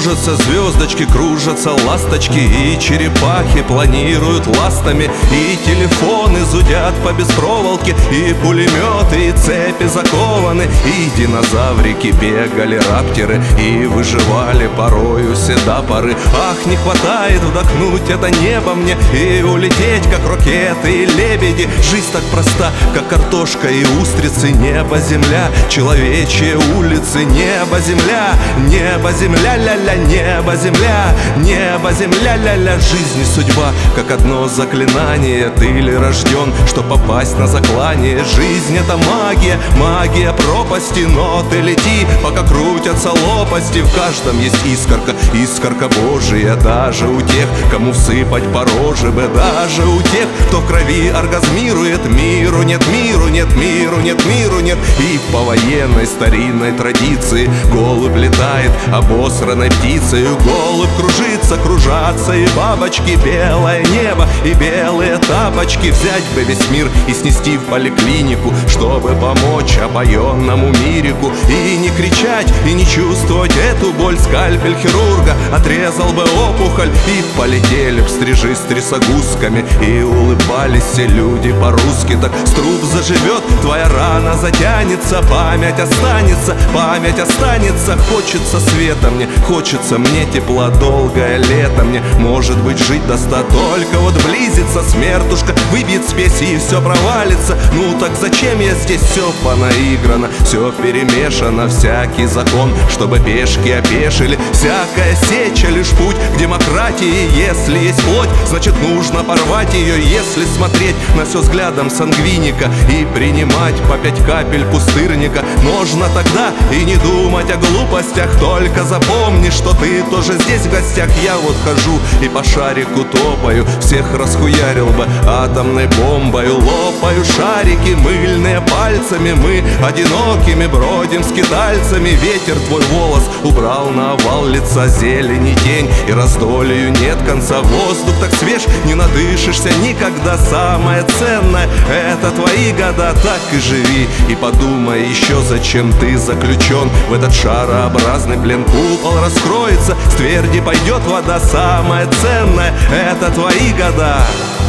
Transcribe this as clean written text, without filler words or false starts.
кружатся звездочки, кружатся ласточки, и черепахи планируют ластами, и телефоны зудят по беспроволоке, и пулеметы, и цепи закованы, и динозаврики бегали раптеры, и выживали порою седапоры. Ах, не хватает вдохнуть это небо мне, и улететь, как ракеты и лебеди. Жизнь так проста, как картошка и устрицы. Небо, земля, человечьи улицы. Небо, земля, небо, земля, ля-ля. Небо, земля, небо, земля, ля-ля. Жизнь и судьба, как одно заклинание. Ты ли рожден, чтоб попасть на заклание? Жизнь — это магия, магия пропасти. Но ты лети, пока крутятся лопасти. В каждом есть искорка, искорка Божия. Даже у тех, кому всыпать по роже бы. Даже у тех, кто в крови оргазмирует. Миру нет, миру нет, миру нет, миру нет. И по военной старинной традиции голубь летает обосранной птицей. Голубь кружится, кружатся и бабочки. Белое небо и белые тапочки. Взять бы весь мир и снести в поликлинику, чтобы помочь опоенному мирику. И не кричать, и не чувствовать эту боль. Скальпель хирурга отрезал бы опухоль, и полетели б стрижи с трясогузками, и улыбались все люди по-русски. Так струп заживет, твоя рана затянется, память останется, память останется. Хочется света мне, хочется мне тепла, долгое лето мне. Может быть, жить до 100, только вот близится смертушка, выбьет спесь и все провалится. Ну так зачем я здесь? Все понаиграно, все перемешано, всякий закон, чтобы пешки опешили. Всякая сеча лишь путь к демократии. Если есть плоть, значит нужно порвать ее. Если смотреть на все взглядом сангвиника и принимать по 5 капель пустырника, можно тогда и не думать о глупостях. Только запомни, что ты тоже здесь в гостях. Я вот хожу и по шарику топаю, всех расхуярил бы атомной бомбой. Лопаю шарики мыльные пальцами, мы одинокими бродим скитальцами. Ветер твой волос убрал на овал лица, зелени тень и раздолью нет конца. Воздух так свеж, не надышишься никогда. Самое ценное — это твои года. Так и живи, и подумай еще, зачем ты заключен в этот шарообразный плен. Купол раскроется, с тверди пойдет вода. Самое ценное — это твои года.